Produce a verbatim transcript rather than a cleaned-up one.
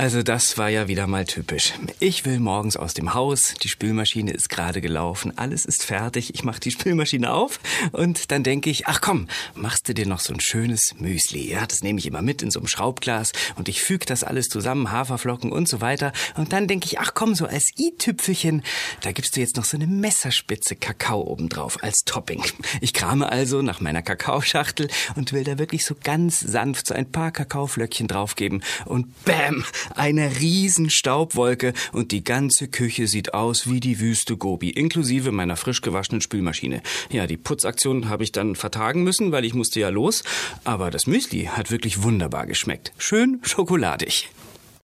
Also das war ja wieder mal typisch. Ich will morgens aus dem Haus, die Spülmaschine ist gerade gelaufen, alles ist fertig, ich mache die Spülmaschine auf und dann denke ich, ach komm, machst du dir noch so ein schönes Müsli. Ja, das nehme ich immer mit in so einem Schraubglas und ich füge das alles zusammen, Haferflocken und so weiter. Und dann denke ich, ach komm, so als i-Tüpfelchen, da gibst du jetzt noch so eine Messerspitze Kakao obendrauf als Topping. Ich krame also nach meiner Kakaoschachtel und will da wirklich so ganz sanft so ein paar Kakaoflöckchen draufgeben und bäm! Eine riesen Staubwolke und die ganze Küche sieht aus wie die Wüste Gobi, inklusive meiner frisch gewaschenen Spülmaschine. Ja, die Putzaktion habe ich dann vertagen müssen, weil ich musste ja los. Aber das Müsli hat wirklich wunderbar geschmeckt. Schön schokoladig.